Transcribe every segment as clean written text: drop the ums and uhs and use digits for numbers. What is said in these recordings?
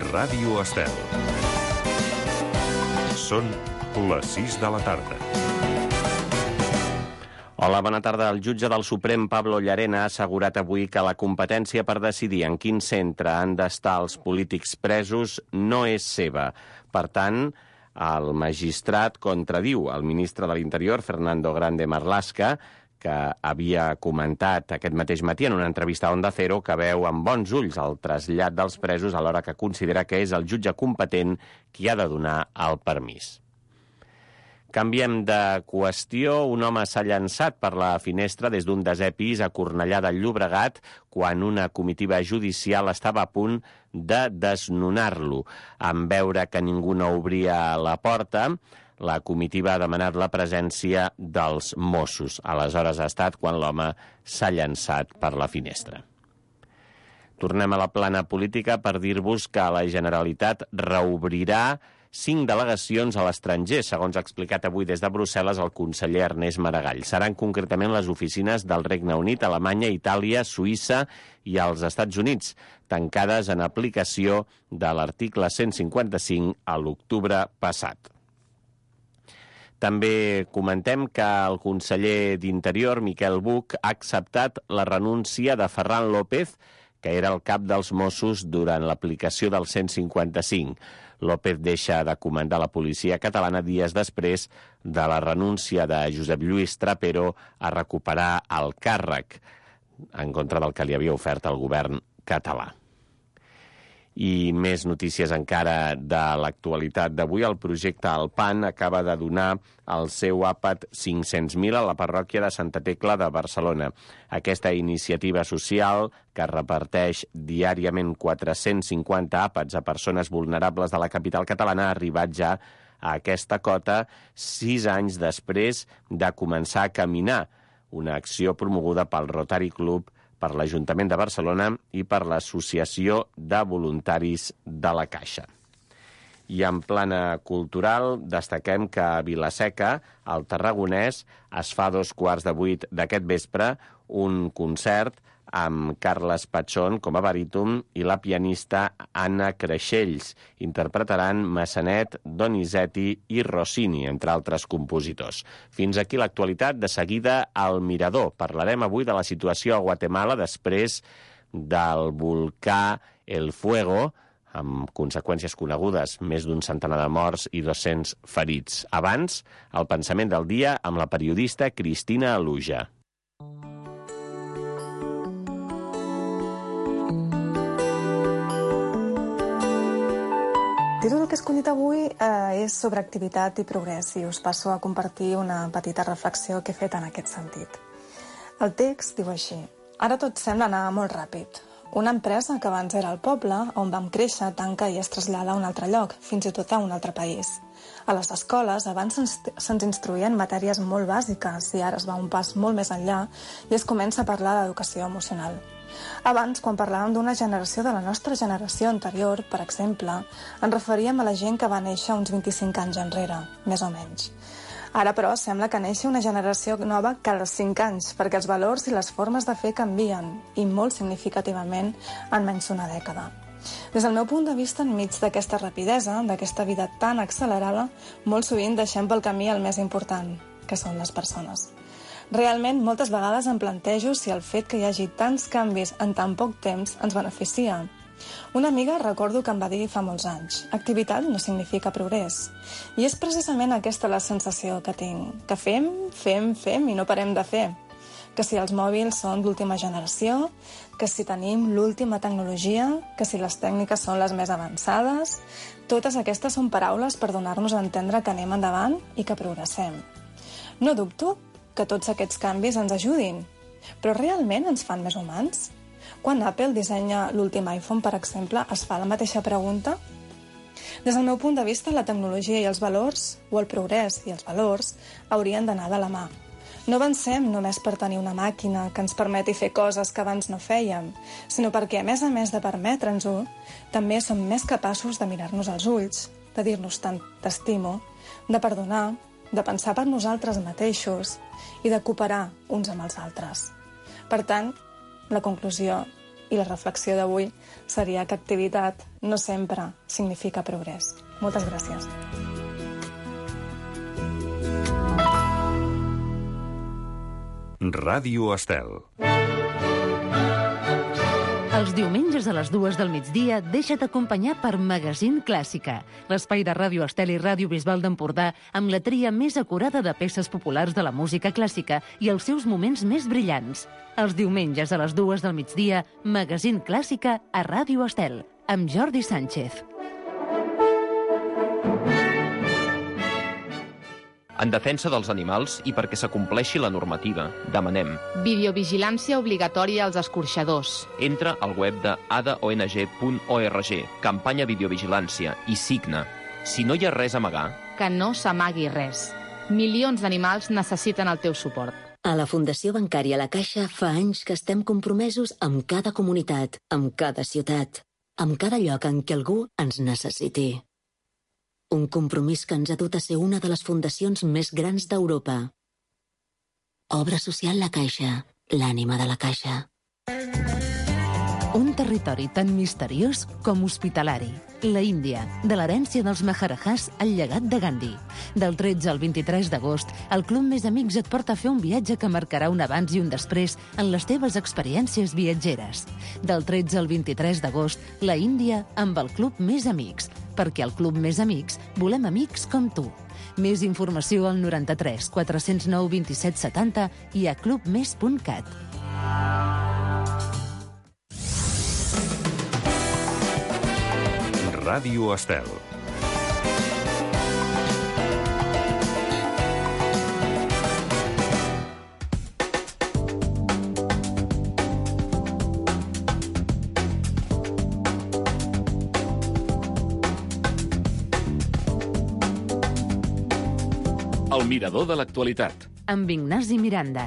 Ràdio Estel. Són les 6 de la tarda. Hola, bona tarda. El jutge del Suprem, Pablo Llarena, ha assegurat avui que la competència per decidir en quin centre han d'estar els polítics presos no és seva. Per tant, el magistrat contradiu el ministre de l'Interior, Fernando Grande Marlaska, que havia comentat aquest mateix matí en una entrevista a Onda Cero que veu amb bons ulls el trasllat dels presos alhora que considera que és el jutge competent qui ha de donar el permís. Canviem de qüestió. Un home s'ha llançat per la finestra des d'un desè pis a Cornellà del Llobregat quan una comitiva judicial estava a punt de desnonar-lo. En veure que ningú no obria la porta, la comitiva ha demanat la presència dels Mossos. Aleshores ha estat quan l'home s'ha llançat per la finestra. Tornem a la plana política per dir-vos que la Generalitat reobrirà 5 delegacions a l'estranger, segons ha explicat avui des de Brussel·les el conseller Ernest Maragall. Seran concretament les oficines del Regne Unit, Alemanya, Itàlia, Suïssa i els Estats Units, tancades en aplicació de l'article 155 a l'octubre passat. També comentem que el conseller d'Interior, Miquel Buch, ha acceptat la renúncia de Ferran López, que era el cap dels Mossos durant l'aplicació del 155. López deixa de comandar la policia catalana dies després de la renúncia de Josep Lluís Trapero a recuperar el càrrec, en contra del que li havia ofert el govern català. I més notícies encara de l'actualitat d'avui. El projecte Alpan acaba de donar el seu àpat 500.000 a la parròquia de Santa Tecla de Barcelona. Aquesta iniciativa social, que reparteix diàriament 450 àpats a persones vulnerables de la capital catalana, ha arribat ja a aquesta cota 6 anys després de començar a caminar, una acció promoguda pel Rotary Club, per l'Ajuntament de Barcelona i per l'Associació de Voluntaris de la Caixa. I en plana cultural destaquem que a Vila-seca, al Tarragonès, es fa a 7:15 d'aquest vespre un concert amb Carles Pachón com a baríton i la pianista Anna Creixells. Interpretaran Massanet, Donizetti i Rossini, entre altres compositors. Fins aquí l'actualitat. De seguida, al Mirador. Parlarem avui de la situació a Guatemala després del volcà El Fuego, amb conseqüències conegudes, més d'un centenar de morts i 200 ferits. Abans, el pensament del dia amb la periodista Cristina Aluja. El títol que he escollit avui és sobre activitat i progrés i us passo a compartir una petita reflexió que he fet en aquest sentit. El text diu així: ara tot sembla anar molt ràpid. Una empresa que abans era al poble, on vam créixer, tanca i es trasllada a un altre lloc, fins i tot a un altre país. A les escoles abans se'ns instruïen matèries molt bàsiques i ara es va un pas molt més enllà i es comença a parlar d'educació emocional. Abans, quan parlàvem d'una generació de la nostra generació anterior, per exemple, ens referíem a la gent que va néixer uns 25 anys enrere, més o menys. Ara, però, sembla que neixi una generació nova cada 5 anys, perquè els valors i les formes de fer canvien, i molt significativament en menys d'una dècada. Des del meu punt de vista, enmig d'aquesta rapidesa, d'aquesta vida tan accelerada, molt sovint deixem pel camí el més important, que són les persones. Realment, moltes vegades em plantejo si el fet que hi hagi tants canvis en tan poc temps ens beneficia. Una amiga recordo que em va dir fa molts anys: activitat no significa progrés. I és precisament aquesta la sensació que tinc, que fem i no parem de fer. Que si els mòbils són d'última generació, que si tenim l'última tecnologia, que si les tècniques són les més avançades, totes aquestes són paraules per donar-nos a entendre que anem endavant i que progressem. No dubto que tots aquests canvis ens ajudin, però realment ens fan més humans? Quan Apple dissenya l'últim iPhone, per exemple, es fa la mateixa pregunta? Des del meu punt de vista, la tecnologia i els valors, o el progrés i els valors, haurien d'anar de la mà. No avancem només per tenir una màquina que ens permeti fer coses que abans no fèiem, sinó perquè, a més de permetre'ns-ho, també som més capaços de mirar-nos als ulls, de dir-nos tant t'estimo, de perdonar, de pensar per nosaltres mateixos i de cooperar uns amb els altres. Per tant, la conclusió I la reflexió d'avui seria que activitat no sempre significa progrés. Moltes gràcies. Ràdio Estel. Els diumenges a les 2 del migdia deixa't acompanyar per Magazine Clàssica, l'espai de Ràdio Estel i Ràdio Bisbal d'Empordà amb la tria més acurada de peces populars de la música clàssica i els seus moments més brillants. Els diumenges a les 2 del migdia, Magazine Clàssica a Ràdio Estel, amb Jordi Sánchez. En defensa dels animals i perquè s'acompleixi la normativa, demanem videovigilància obligatòria als escorxadors. entra al web de adaong.org, campanya videovigilància, i signa. Si no hi ha res a amagar, Que no s'amagui res. Milions d'animals necessiten el teu suport. A la Fundació Bancària La Caixa fa anys que estem compromesos amb cada comunitat, amb cada ciutat, amb cada lloc en què algú ens necessiti. Un compromís que ens ha dut a ser una de les fundacions més grans d'Europa. Obra social La Caixa, l'ànima de la Caixa. Un territori tan misteriós com hospitalari. La Índia, de l'herència dels Maharajahs al llegat de Gandhi. Del 13 al 23 d'agost, el Club Més Amics et porta a fer un viatge que marcarà un abans i un després en les teves experiències viatgeres. Del 13 al 23 d'agost, la Índia amb el Club Més Amics, perquè al Club Més Amics volem amics com tu. Més informació al 93 409 27 70 i a clubmes.cat. Ràdio Estel. El mirador de l'actualitat. Amb Ignasi Miranda.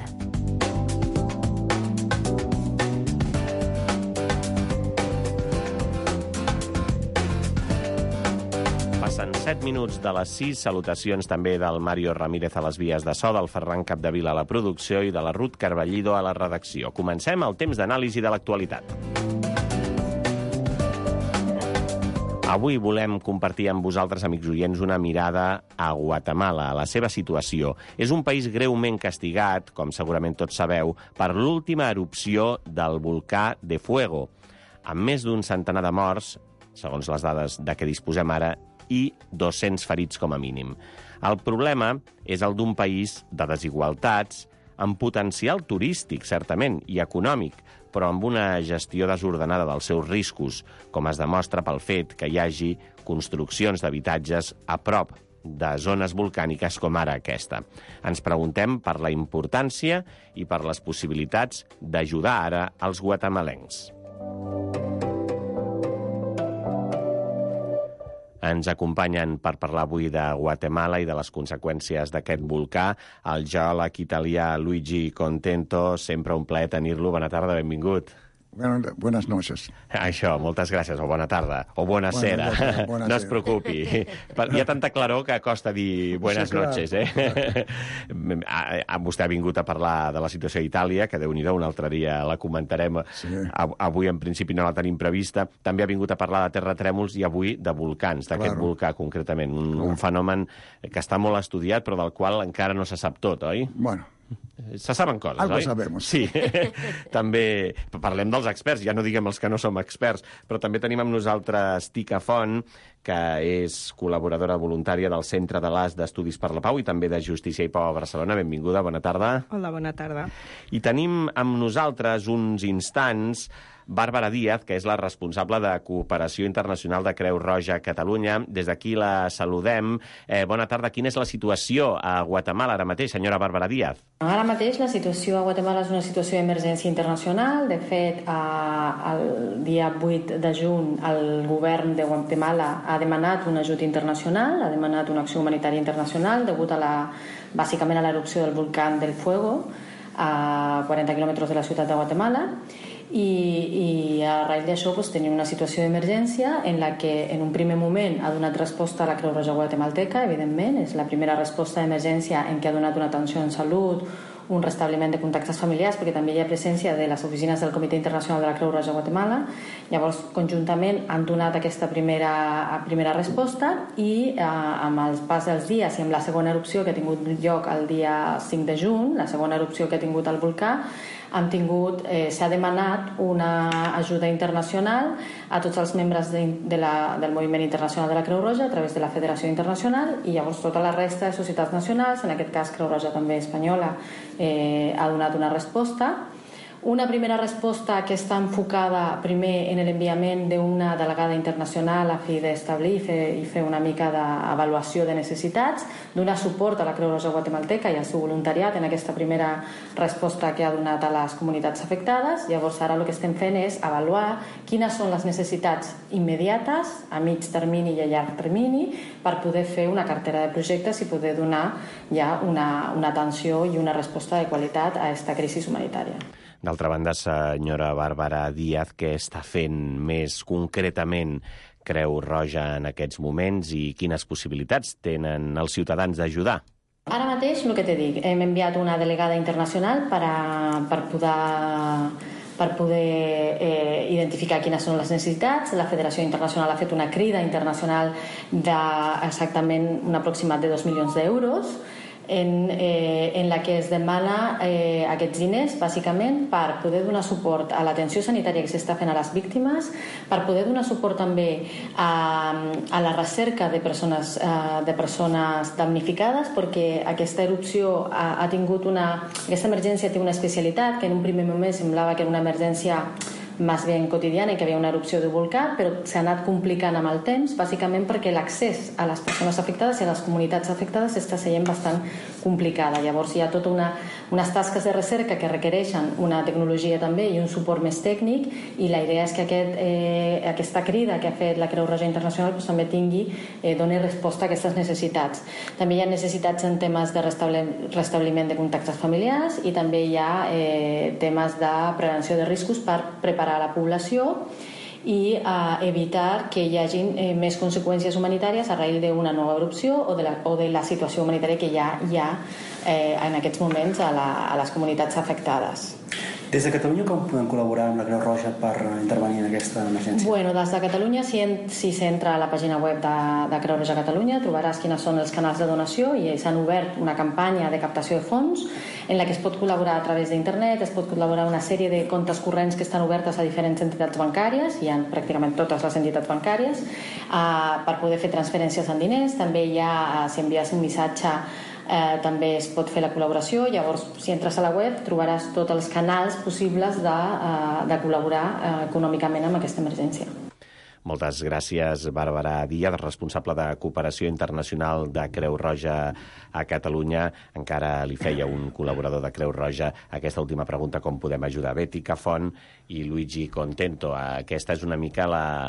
Passen 7 minuts de les 6. Salutacions també del Mario Ramírez a les vies de so, del Ferran Capdevila a la producció i de la Ruth Carballido a la redacció. Comencem el temps d'anàlisi de l'actualitat. Avui volem compartir amb vosaltres, amics oients, una mirada a Guatemala, a la seva situació. És un país greument castigat, com segurament tots sabeu, per l'última erupció del volcà de Fuego, amb més d'un centenar de morts, segons les dades de què disposem ara, i 200 ferits com a mínim. El problema és el d'un país de desigualtats, amb potencial turístic, certament, i econòmic, però amb una gestió desordenada dels seus riscos, com es demostra pel fet que hi hagi construccions d'habitatges a prop de zones volcàniques com ara aquesta. Ens preguntem per la importància i per les possibilitats d'ajudar ara els guatemalencs. Ens acompanyen per parlar avui de Guatemala i de les conseqüències d'aquest volcà el geòleg italià Luigi Contento. Sempre un plaer tenir-lo. Bona tarda, benvingut. Buenas noches. Això, moltes gràcies, o bona tarda, o bona cera. No es preocupi. Hi ha tanta claror que costa dir buenas noches, eh? Vostè ha vingut a parlar de la situació a Itàlia, que Déu-n'hi-do, un altre dia la comentarem. Sí. Avui, en principi, no la tenim prevista. També ha vingut a parlar de terratrèmols i avui de volcans, d'aquest volcà, concretament. Un fenomen que està molt estudiat, però del qual encara no se sap tot, oi? Bueno. Se saben coses, Algo oi? sabemos. Sí. També parlem dels experts, ja no diguem els que no som experts, però també tenim amb nosaltres Tica Font, que és col·laboradora voluntària del Centre de l'AS d'Estudis per la Pau i també de Justícia i Pau a Barcelona. Benvinguda, bona tarda. Hola, bona tarda. I tenim amb nosaltres uns instants Bàrbara Díaz, que és la responsable de Cooperació Internacional de Creu Roja a Catalunya. Des d'aquí la saludem. Bona tarda. Quina és la situació a Guatemala ara mateix, senyora Bàrbara Díaz? Ara mateix la situació a Guatemala és una situació d'emergència internacional. De fet, el dia 8 de juny el govern de Guatemala ha demanat un ajut internacional, ha demanat una acció humanitària internacional degut bàsicament a l'erupció del volcà del Fuego a 40 quilòmetres de la ciutat de Guatemala. I a raïl d'això tenim una situació d'emergència en la que en un primer moment ha donat resposta a la Creu Roja guatemalteca, evidentment, és la primera resposta d'emergència en què ha donat una atenció en salut, un restabliment de contactes familiars, perquè també hi ha presència de les oficines del Comitè Internacional de la Creu Roja a Guatemala. Llavors, conjuntament han donat aquesta primera resposta i amb el pas dels dies i amb la segona erupció que ha tingut lloc el dia 5 de juny, la segona erupció que ha tingut el volcà, s'ha demanat una ajuda internacional a tots els membres del Moviment Internacional de la Creu Roja a través de la Federació Internacional, i llavors tota la resta de societats nacionals, en aquest cas Creu Roja també espanyola, ha donat una resposta. Una primera resposta que està enfocada primer en l'enviament d'una delegada internacional a fi d'establir i fer una mica d'avaluació de necessitats, donar suport a la Creu Roja guatemalteca i al seu voluntariat en aquesta primera resposta que ha donat a les comunitats afectades. Llavors ara el que estem fent és avaluar quines són les necessitats immediates, a mig termini i a llarg termini, per poder fer una cartera de projectes i poder donar ja una atenció i una resposta de qualitat a aquesta crisi humanitària. D'altra banda, senyora Bàrbara Díaz, què està fent més concretament Creu Roja en aquests moments i quines possibilitats tenen els ciutadans d'ajudar? Ara mateix, el que t'he dit, hem enviat una delegada internacional per poder identificar quines són les necessitats. La Federació Internacional ha fet una crida internacional d'exactament un aproximat de 2 milions d'euros, en la que es demana aquests diners bàsicament per poder donar suport a l'atenció sanitària que s'està fent a les víctimes, per poder donar suport també a la recerca de persones damnificades, perquè aquesta erupció ha tingut aquesta emergència té una especialitat que en un primer moment semblava que era una emergència més ben quotidiana i que havia una erupció de volcà, però s'ha anat complicant amb el temps, bàsicament perquè l'accés a les persones afectades i a les comunitats afectades està sent bastant complicada. Llavors hi ha tota unes tasques de recerca que requereixen una tecnologia també i un suport més tècnic, i la idea és que aquesta crida que ha fet la Creu Roja Internacional també doni resposta a aquestes necessitats. També hi ha necessitats en temes de restabliment de contactes familiars, i també hi ha temes de prevenció de riscos per preparar a la població i evitar que hi hagi més conseqüències humanitàries a raïl d'una nova erupció o de la situació humanitària que hi ha en aquests moments a les comunitats afectades. Des de Catalunya, com podem col·laborar amb la Creu Roja per intervenir en aquesta emergència? Bueno, des de Catalunya, si s'entra a la pàgina web de Creu Roja Catalunya, trobaràs quins són els canals de donació, i s'han obert una campanya de captació de fons en la que es pot col·laborar a través d'internet, es pot col·laborar una sèrie de comptes corrents que estan obertes a diferents entitats bancàries, hi ha pràcticament totes les entitats bancàries, per poder fer transferències en diners. També hi ha, si envies un missatge, també es pot fer la col·laboració. Llavors, si entres a la web, trobaràs tots els canals possibles de col·laborar econòmicament amb aquesta emergència. Moltes gràcies, Bàrbara Díaz, responsable de Cooperació Internacional de Creu Roja a Catalunya. Encara li feia un col·laborador de Creu Roja aquesta última pregunta: com podem ajudar? Betty Cafont i Luigi Contento. Aquesta és una mica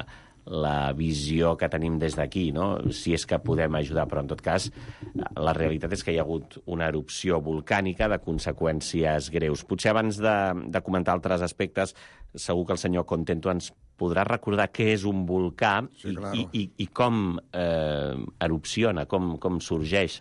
la visió que tenim des d'aquí, no? Si és que podem ajudar, però en tot cas la realitat és que hi ha hagut una erupció volcànica de conseqüències greus. Potser abans de comentar altres aspectes, segur que el senyor Contento ens podrà recordar què és un volcà, sí, claro, i com erupciona, com sorgeix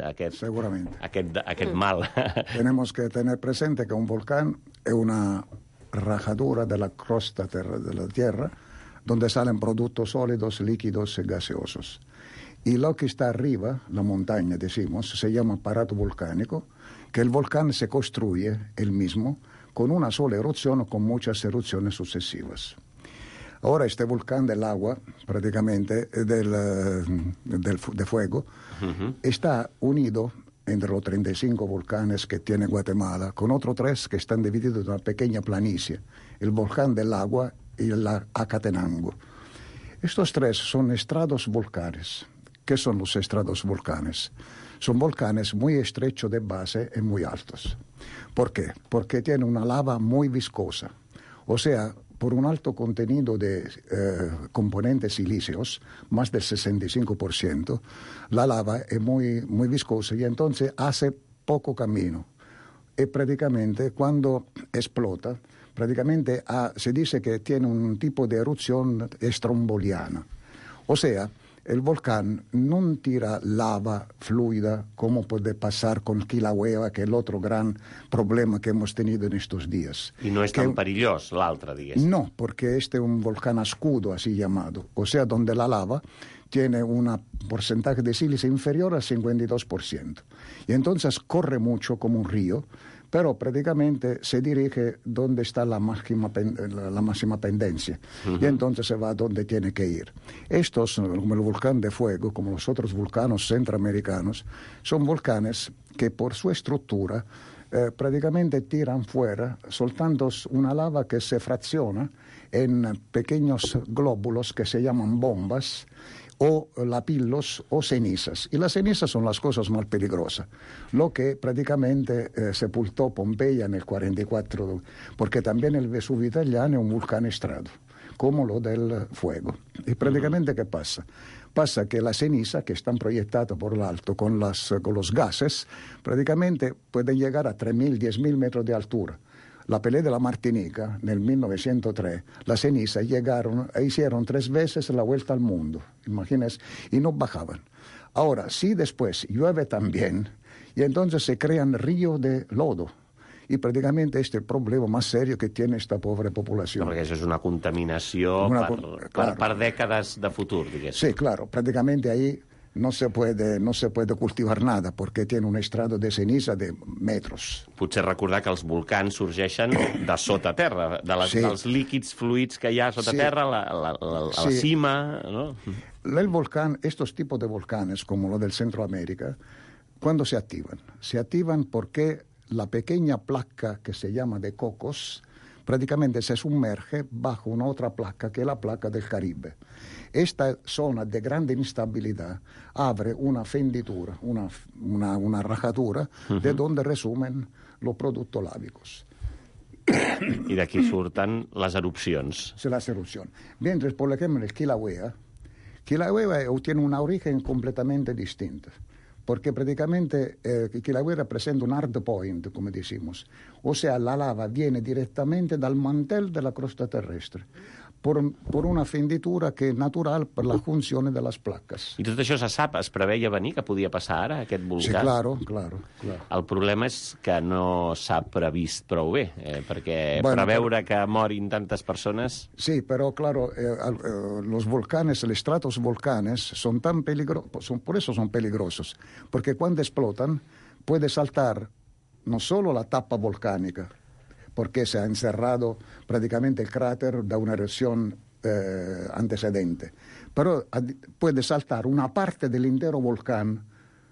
aquest mal. Tenemos que tener presente que un volcán es una rajadura de la crosta de la Tierra donde salen productos sólidos, líquidos y gaseosos. Y lo que está arriba, la montaña, decimos, se llama aparato volcánico, que el volcán se construye él mismo con una sola erupción o con muchas erupciones sucesivas. Ahora este volcán del agua, prácticamente de fuego, está unido entre los 35 volcanes que tiene Guatemala, con otros 3 que están divididos en una pequeña planicie, el volcán del agua y la Acatenango. Estos 3 son estratos volcanes. ¿Qué son los estratos volcanes? Son volcanes muy estrechos de base y muy altos. ¿Por qué? Porque tienen una lava muy viscosa. O sea, por un alto contenido de componentes silíceos, más del 65%, la lava es muy viscosa y entonces hace poco camino. Y prácticamente cuando explota, se dice que tiene un tipo de erupción estromboliana. O sea, el volcán no tira lava fluida como puede pasar con Kilauea, que es el otro gran problema que hemos tenido en estos días. I no és tan perillós l'altre, diguéssim. No, porque este es un volcán a escudo, así llamado, o sea, donde la lava tiene un porcentaje de sílice inferior al 52%. Y entonces corre mucho como un río, pero prácticamente se dirige donde está la máxima pendencia. Y entonces se va donde tiene que ir. Estos, como el volcán de fuego, como los otros volcanes centroamericanos, son volcanes que por su estructura prácticamente tiran fuera, soltando una lava que se fracciona en pequeños glóbulos que se llaman bombas, o lapillos o cenizas. Y las cenizas son las cosas más peligrosas. Lo que prácticamente sepultó Pompeya en el 44, porque también el Vesubio italiano es un volcán estrado, como lo del fuego. Y prácticamente, ¿qué pasa? Pasa que la ceniza, que están proyectadas por lo alto con los gases, prácticamente pueden llegar a 3.000, 10.000 metros de altura. La pelea de la Martinica, en el 1903, las cenizas llegaron e hicieron 3 veces la vuelta al mundo, imagínense, y no bajaban. Ahora, si después llueve también, y entonces se crean ríos de lodo, y prácticamente este es el problema más serio que tiene esta pobre población. No, perquè això és una contaminació per dècades de futur, diguéssim. Sí, claro, prácticamente ahí no se puede cultivar nada porque tiene un estrado de ceniza de metros. Potser recordar que els volcans sorgeixen de sota terra, dels líquids fluids que hi ha sota terra, a la cima, ¿no? El volcán, estos tipos de volcanes, como lo del Centroamérica, ¿cuándo se activan? Se activan porque la pequeña placa que se llama de Cocos prácticamente se sumerge bajo una otra placa que es la placa del Caribe. Esta zona de grande inestabilidad abre una fenditura, una rajadura de donde resumen los productos lábicos. I d'aquí surten les erupcions. Sí, las erupciones. Mientras, por ejemplo, el Kilauea tiene un origen completamente distinto. Porque prácticamente Kilauea representa un hard point, como decimos. O sea, la lava viene directamente dal mantel de la crosta terrestre, por una fenditura que es natural per la funzione de les plaques. I tot això se sap, es preveia venir, que podia passar ara, aquest volcà? Sí, claro. El problema és que no s'ha previst prou bé, perquè preveure que morin tantes persones... Sí, pero claro, los volcanes, los estratos volcanes son tan peligrosos, por eso son peligrosos, porque cuando explotan puede saltar no solo la tapa volcánica, porque se ha encerrado prácticamente el cráter de una erupción antecedente, pero puede saltar una parte del entero volcán,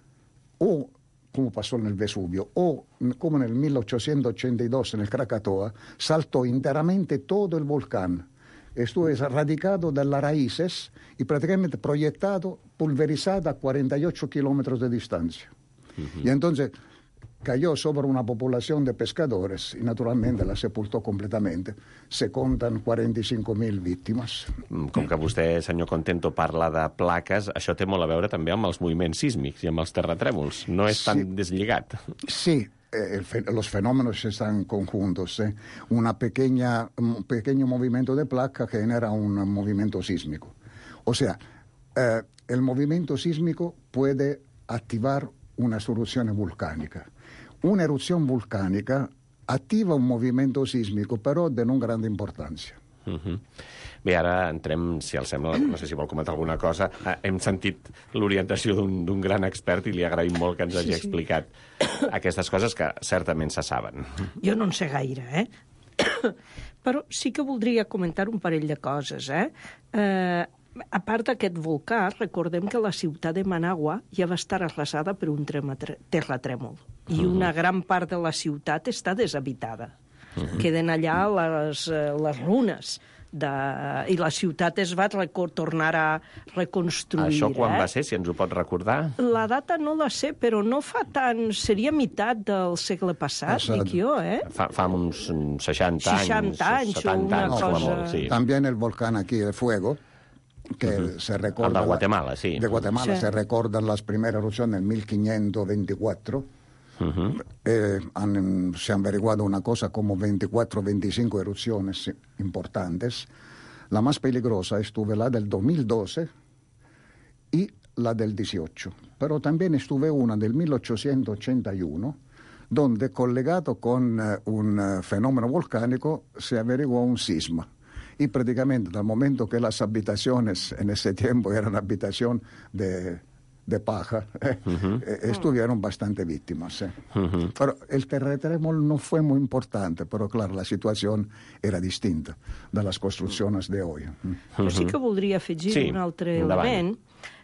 o como pasó en el Vesubio, o como en el 1882 en el Krakatoa, saltó enteramente todo el volcán. Estuvo erradicado de las raíces y prácticamente proyectado, pulverizado a 48 kilómetros de distancia. Y entonces cayó sobre una población de pescadores y naturalmente la sepultó completamente. Se contan 45.000 víctimes. Com que vostè, senyor Contento, parla de plaques, això té molt a veure també amb els moviments sísmics i amb els terratrèmols. No és tan deslligat. Sí, los fenómenos están conjuntos. Un pequeño movimiento de placa genera un movimiento sísmico. O sea, el movimiento sísmico puede activar una erupción volcánica. Una erupción volcánica activa un movimiento sísmico, però de no grande importància. Bé, ara entrem, si els sembla, no sé si vol comentar alguna cosa. Hem sentit l'orientació d'un gran expert i li agraïm molt que ens hagi explicat aquestes coses que certament se saben. Jo no en sé gaire, però sí que voldria comentar un parell de coses, A part d'aquest volcà, recordem que la ciutat de Managua ja va estar arrasada per un terratrèmol i una gran part de la ciutat està deshabitada. Queden allà les runes i la ciutat es va tornar a reconstruir. Això quan va ser, si ens ho pot recordar? La data no la sé, però no fa tant... Seria meitat del segle passat, dic jo, Fa uns 60 anys, 70 anys, cosa... Sí. También el volcán aquí de Fuego, que se recorda... El de Guatemala, sí. De Guatemala, se recordan las primeras erupciones en 1524. Se han averiguado una cosa como 24 o 25 erupciones importantes. La más peligrosa estuvo la del 2012 y la del 18. Pero también estuve una del 1881, donde collegado con un fenómeno volcánico se averiguó un sisma. Y prácticamente dal momento que las habitaciones en ese tiempo eran habitación de paja, estuvieron bastante víctimas. Pero el terremoto no fue muy importante, pero claro, la situación era distinta de las construcciones de hoy. Jo sí que voldria afegir un altre element,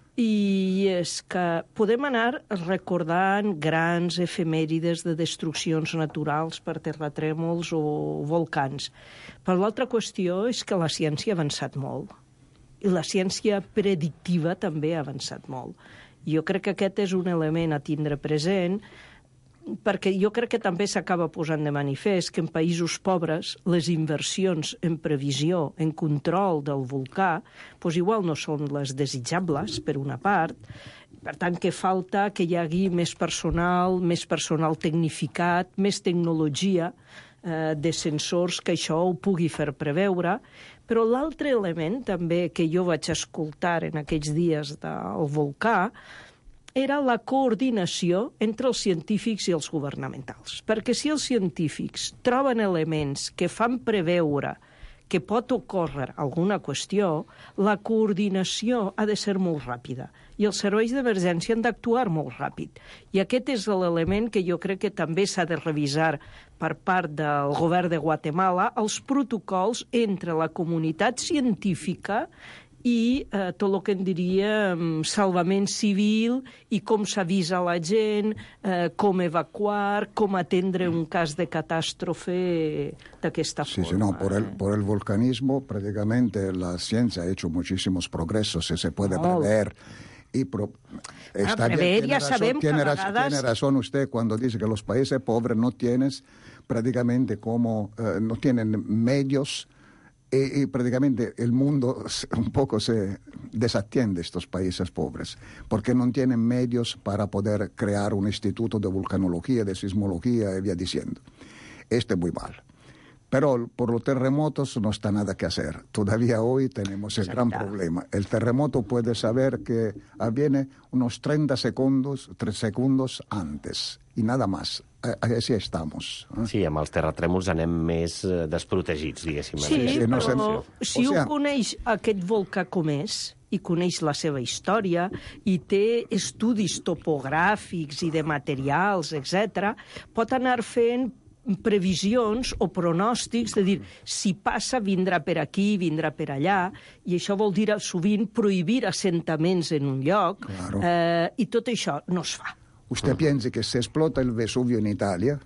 i és que podem anar recordant grans efemèrides de destruccions naturals per terratrèmols o volcans. Però l'altra qüestió és que la ciència ha avançat molt. I la ciència predictiva també ha avançat molt. Jo crec que aquest és un element a tindre present, perquè jo crec que també s'acaba posant de manifest que en països pobres les inversions en previsió, en control del volcà, doncs igual no són les desitjables, per una part. Per tant, que falta que hi hagi més personal tecnificat, més tecnologia de sensors que això ho pugui fer preveure. Però l'altre element també que jo vaig escoltar en aquells dies del volcà era la coordinació entre els científics i els governamentals. Perquè si els científics troben elements que fan preveure que pot ocórrer alguna qüestió, la coordinació ha de ser molt ràpida i els serveis d'emergència han d'actuar molt ràpid. I aquest és l'element que jo crec que també s'ha de revisar per part del govern de Guatemala, els protocols entre la comunitat científica i tot el que en diria salvament civil i com s'avisa la gent, com evacuar, com atendre un cas de catàstrofe d'aquesta forma. Sí, no, por el volcanismo prácticamente la ciencia ha hecho muchísimos progresos y se puede prever. Y tiene razón usted cuando dice que los países pobres no tienen prácticamente no tienen medios. Y prácticamente el mundo un poco se desatiende estos países pobres, porque no tienen medios para poder crear un instituto de vulcanología, de sismología, y vía diciendo. Esto es muy mal. Pero por los terremotos no está nada que hacer. Todavía hoy tenemos el gran problema. El terremoto puede saber que viene unos 3 segundos antes, y nada más. Així estamos. Sí, amb els terratrèmols anem més desprotegits, diguéssim. Sí, però si un coneix aquest volcà com és, i coneix la seva història, i té estudis topogràfics i de materials, etc., pot anar fent previsions o pronòstics de dir, si passa, vindrà per aquí, vindrà per allà, i això vol dir sovint prohibir assentaments en un lloc, i tot això no es fa. Usted piensa que si explota el Vesubio en Italia,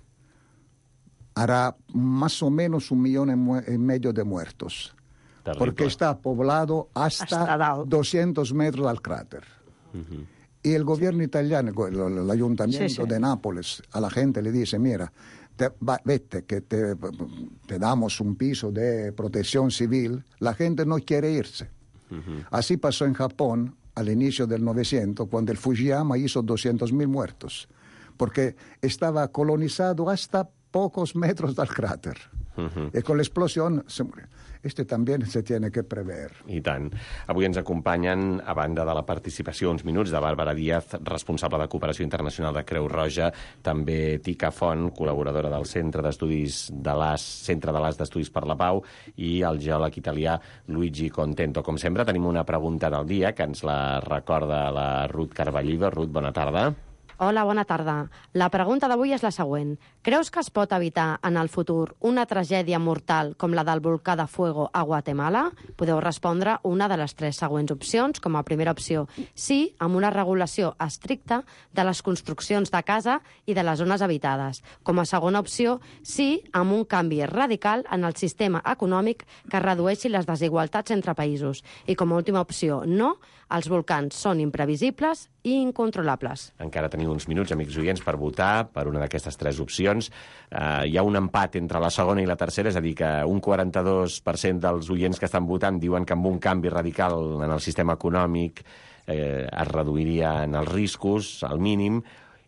hará más o menos 1,5 millones de muertos. Terrible. Porque está poblado hasta 200 metros del cráter. Y el gobierno italiano, el ayuntamiento de Nápoles, a la gente le dice, mira, vete, que te damos un piso de protección civil. La gente no quiere irse. Así pasó en Japón al inicio del 900, cuando el Fujiyama hizo 200.000 muertos, porque estaba colonizado hasta pocos metros del cráter. I con l'explosió se murió. També se tiene que prever. I tant. Avui ens acompanyen, a banda de la participació, uns minuts de Bàrbara Díaz, responsable de Cooperació Internacional de Creu Roja, també Tica Font, col·laboradora del Centre d'Estudis de l'AS d'Estudis per la Pau, i el geòleg italià Luigi Contento. Com sempre, tenim una pregunta del dia que ens la recorda la Ruth Carballido. Ruth, bona tarda. Hola, bona tarda. La pregunta d'avui és la següent. Creus que es pot evitar en el futur una tragèdia mortal com la del volcà de Fuego a Guatemala? Podeu respondre una de les 3 següents opcions. Com a primera opció, sí, amb una regulació estricta de les construccions de casa i de les zones habitades. Com a segona opció, sí, amb un canvi radical en el sistema econòmic que redueixi les desigualtats entre països. I com a última opció, no, els volcans són imprevisibles i incontrolables. Encara teniu uns minuts, amics oients, per votar per una d'aquestes 3 opcions. Hi ha un empat entre la segona i la tercera, és a dir, que un 42% dels oients que estan votant diuen que amb un canvi radical en el sistema econòmic es reduirien els riscos al mínim,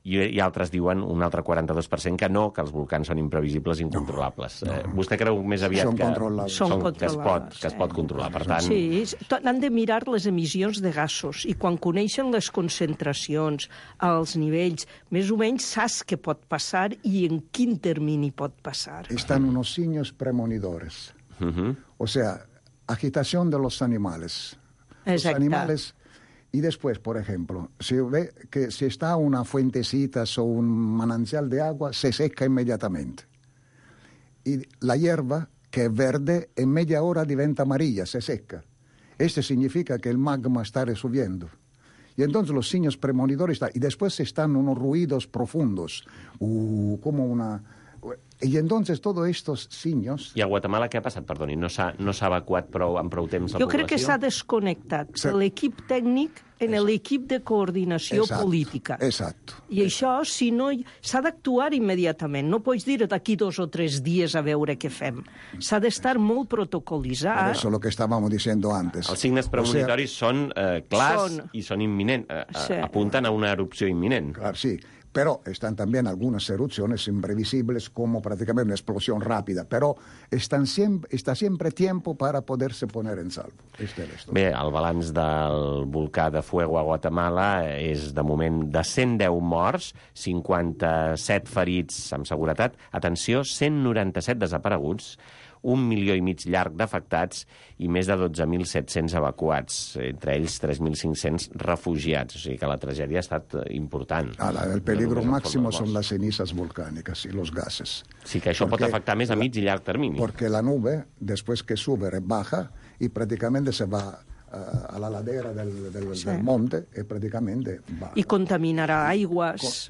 i altres diuen, un altre 42%, que no, que els volcans són imprevisibles i incontrolables. Vostè creu més aviat que es pot controlar, per tant... Sí, han de mirar les emissions de gasos i quan coneixen les concentracions, els nivells, més o menys saps què pot passar i en quin termini pot passar. Están unos signos premonidores. O sea, agitación de los animales. Los animales... Y después, por ejemplo, si ve que si está una fuentecita o un manantial de agua, se seca inmediatamente. Y la hierba, que es verde, en media hora diventa amarilla, se seca. Esto significa que el magma está resubiendo. Y entonces los signos premonidores están. Y después están unos ruidos profundos, como una... I entonces todos estos signos... I a Guatemala què ha passat, perdoni? No s'ha evacuat amb prou temps la població? Jo crec que s'ha desconnectat l'equip tècnic en l'equip de coordinació política. Exacto. I això, si no... S'ha d'actuar immediatament. No pots dir d'aquí 2 o 3 dies a veure què fem. S'ha d'estar molt protocolitzat. Eso es lo que estábamos diciendo antes. Els signes premonitoris són clars i són imminents. Apunten a una erupció imminent. Claro, sí. Pero están también algunas erupciones imprevisibles, como prácticamente una explosión rápida. Pero está siempre tiempo para poderse poner en salvo. Bé, el balanç del volcà de Fuego a Guatemala és, de moment, de 110 morts, 57 ferits amb seguretat, atenció, 197 desapareguts, 1,5 milió llarg d'afectats i més de 12.700 evacuats, entre ells 3.500 refugiats. O sigui que la tragèdia ha estat important. El peligro máximo son las cenizas volcánicas y los gases. Sí que això pot afectar més a mig i llarg termini. Porque la nube, después que sube, baja y prácticamente se va a la ladera del monte y prácticamente va. Y contaminará aguas.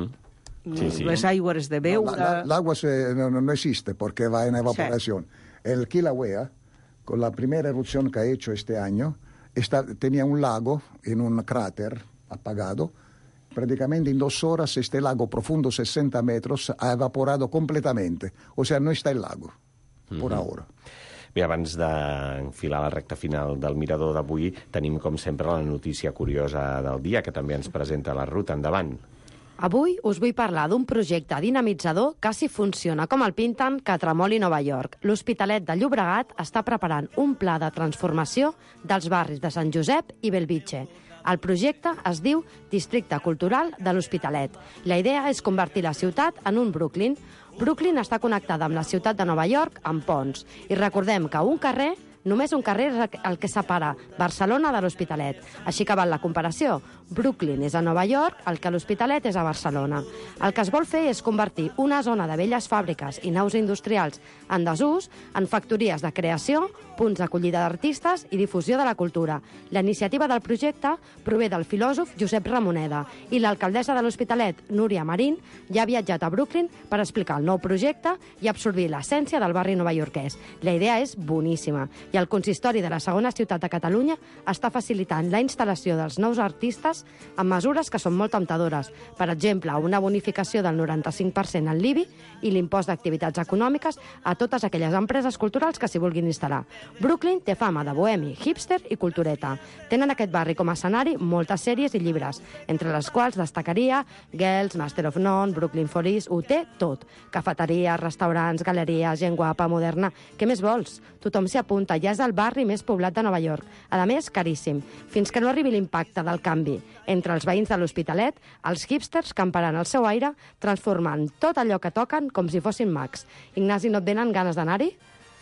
Les aigües de beure... El agua no existe porque va en evaporación. El Kilauea, con la primera erupción que ha hecho este año, tenía un lago en un cráter apagado. Prácticamente en 2 horas este lago profundo 60 metros ha evaporado completamente. O sea, no está el lago, por ahora. Bé, abans d'enfilar la recta final del Mirador d'avui, tenim, com sempre, la notícia curiosa del dia, que també ens presenta la Ruth. Endavant. Avui us vull parlar d'un projecte dinamitzador que, si funciona com el pinten, que tremoli Nova York. L'Hospitalet de Llobregat està preparant un pla de transformació dels barris de Sant Josep i Bellvitge. El projecte es diu Districte Cultural de l'Hospitalet. La idea és convertir la ciutat en un Brooklyn. Brooklyn està connectada amb la ciutat de Nova York amb ponts. I recordem que només un carrer és el que separa Barcelona de l'Hospitalet. Així que val la comparació. Brooklyn és a Nova York, el que l'Hospitalet és a Barcelona. El que es vol fer és convertir una zona de velles fàbriques i naus industrials en desús en factories de creació, punts d'acollida d'artistes i difusió de la cultura. La iniciativa del projecte prové del filòsof Josep Ramoneda i l'alcaldessa de l'Hospitalet, Núria Marín, ja ha viatjat a Brooklyn per explicar el nou projecte i absorbir l'essència del barri novaiorquès. La idea és boníssima i el consistori de la segona ciutat de Catalunya està facilitant la instal·lació dels nous artistes amb mesures que són molt temptadores. Per exemple, una bonificació del 95% en l'IBI i l'impost d'activitats econòmiques a totes aquelles empreses culturals que s'hi vulguin instal·lar. Brooklyn té fama de bohemi, hipster i cultureta. Tenen aquest barri com a escenari moltes sèries i llibres, entre les quals destacaria Girls, Master of None, Brooklyn Foris, ho té tot. Cafeteries, restaurants, galeries, gent guapa, moderna... Què més vols? Tothom s'hi apunta, ja és el barri més poblat de Nova York. A més, caríssim. Fins que no arribi l'impacte del canvi entre els veïns de l'Hospitalet, els hipsters camparan el seu aire transformant tot allò que toquen com si fossin mags. Ignasi, no et venen ganes d'anar-hi?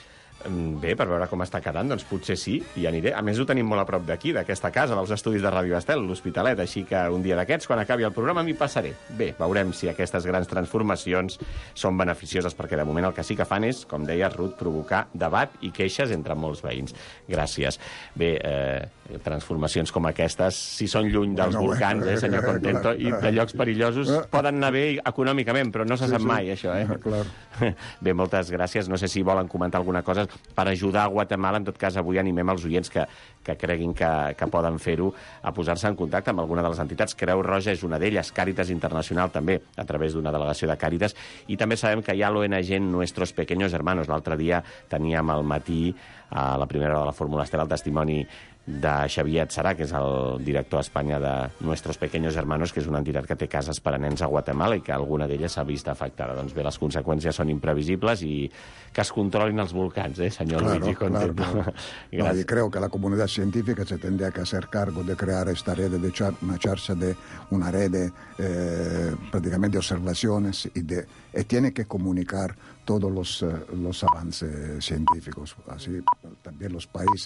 Bé, per veure com està quedant, doncs potser sí, i aniré. A més, ho tenim molt a prop d'aquí, d'aquesta casa, dels estudis de Ràdio Estel, l'Hospitalet, així que un dia d'aquests, quan acabi el programa, m'hi passaré. Bé, veurem si aquestes grans transformacions són beneficioses, perquè de moment el que sí que fan és, com deia Ruth, provocar debat i queixes entre molts veïns. Gràcies. Bé, transformacions com aquestes, si són lluny dels volcans, senyor Contento, i de llocs perillosos, poden anar bé econòmicament, però no se sap mai, això, Bé, moltes gràcies. No sé si volen comentar alguna cosa per ajudar a Guatemala. En tot cas, avui animem els oients que creguin que poden fer-ho a posar-se en contacte amb alguna de les entitats. Creu Roja és una d'elles, Càritas Internacional també, a través d'una delegació de Càritas, i també sabem que hi ha l'ONG Nuestros Pequeños Hermanos. L'altre dia teníem al matí a la primera hora de la Fórmula Estel el testimoni de Xavier Atzarà, que és el director a Espanya de Nuestros Pequeños Hermanos, que és una entitat que té cases per a nens a Guatemala i que alguna d'elles s'ha vist afectada. Doncs bé, les conseqüències són imprevisibles i que es controlin els volcans, senyor Luigi Contento. No, y creo que la comunidad científica se tendría que hacer cargo de crear esta red, una red prácticamente de observaciones y tiene que comunicar todos los avances científicos. Así también los países